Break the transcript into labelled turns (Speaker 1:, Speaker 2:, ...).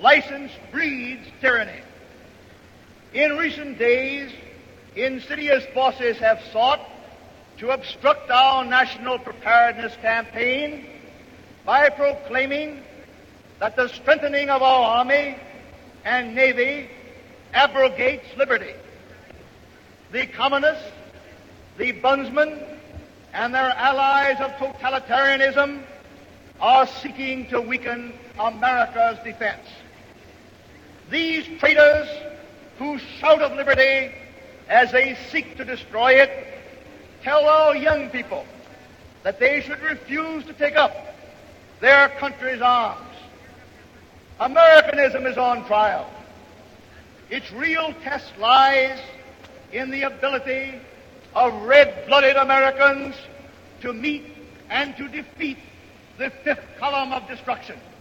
Speaker 1: license breeds tyranny. In recent days, insidious forces have sought to obstruct our national preparedness campaign by proclaiming that the strengthening of our Army and Navy abrogates liberty. The communists, the bondsmen, and their allies of totalitarianism are seeking to weaken America's defense. These traitors who shout of liberty as they seek to destroy it tell our young people that they should refuse to take up their country's arms. Americanism is on trial. Its real test lies in the ability of red-blooded Americans to meet and to defeat the fifth column of destruction.